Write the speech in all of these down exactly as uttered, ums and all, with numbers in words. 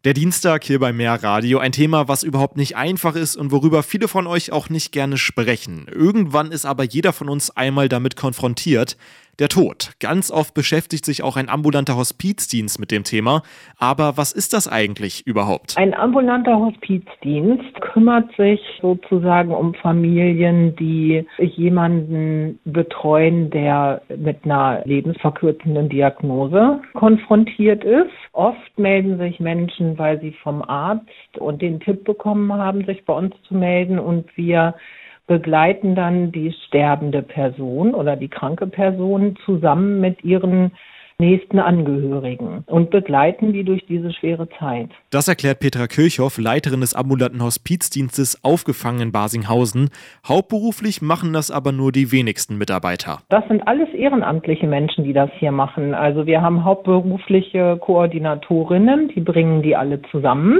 Der Dienstag hier bei Mehr Radio, ein Thema, was überhaupt nicht einfach ist und worüber viele von euch auch nicht gerne sprechen. Irgendwann ist aber jeder von uns einmal damit konfrontiert. Der Tod. Ganz oft beschäftigt sich auch ein ambulanter Hospizdienst mit dem Thema. Aber was ist das eigentlich überhaupt? Ein ambulanter Hospizdienst kümmert sich sozusagen um Familien, die jemanden betreuen, der mit einer lebensverkürzenden Diagnose konfrontiert ist. Oft melden sich Menschen, weil sie vom Arzt und den Tipp bekommen haben, sich bei uns zu melden, und wir begleiten dann die sterbende Person oder die kranke Person zusammen mit ihren nächsten Angehörigen und begleiten die durch diese schwere Zeit. Das erklärt Petra Kirchhoff, Leiterin des ambulanten Hospizdienstes Aufgefangen in Barsinghausen. Hauptberuflich machen das aber nur die wenigsten Mitarbeiter. Das sind alles ehrenamtliche Menschen, die das hier machen. Also wir haben hauptberufliche Koordinatorinnen, die bringen die alle zusammen.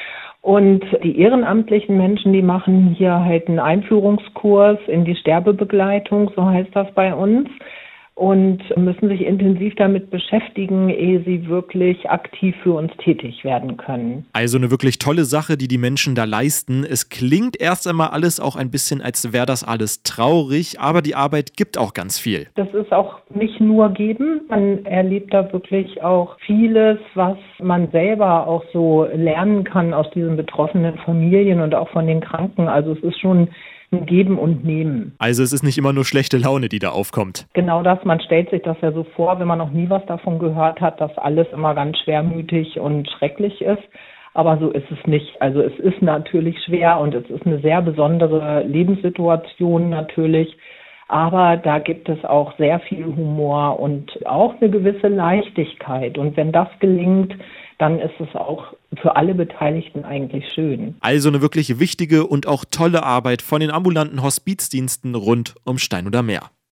Und die ehrenamtlichen Menschen, die machen hier halt einen Einführungskurs in die Sterbebegleitung, so heißt das bei uns, und müssen sich intensiv damit beschäftigen, ehe sie wirklich aktiv für uns tätig werden können. Also eine wirklich tolle Sache, die die Menschen da leisten. Es klingt erst einmal alles auch ein bisschen, als wäre das alles traurig, aber die Arbeit gibt auch ganz viel. Das ist auch nicht nur geben, man erlebt da wirklich auch vieles, was man selber auch so lernen kann aus diesen betroffenen Familien und auch von den Kranken. Also es ist schon ein Geben und Nehmen. Also es ist nicht immer nur schlechte Laune, die da aufkommt. Genau das, man stellt sich das ja so vor, wenn man noch nie was davon gehört hat, dass alles immer ganz schwermütig und schrecklich ist. Aber so ist es nicht. Also es ist natürlich schwer und es ist eine sehr besondere Lebenssituation natürlich. Aber da gibt es auch sehr viel Humor und auch eine gewisse Leichtigkeit. Und wenn das gelingt, dann ist es auch für alle Beteiligten eigentlich schön. Also eine wirklich wichtige und auch tolle Arbeit von den ambulanten Hospizdiensten rund um Stein oder Meer.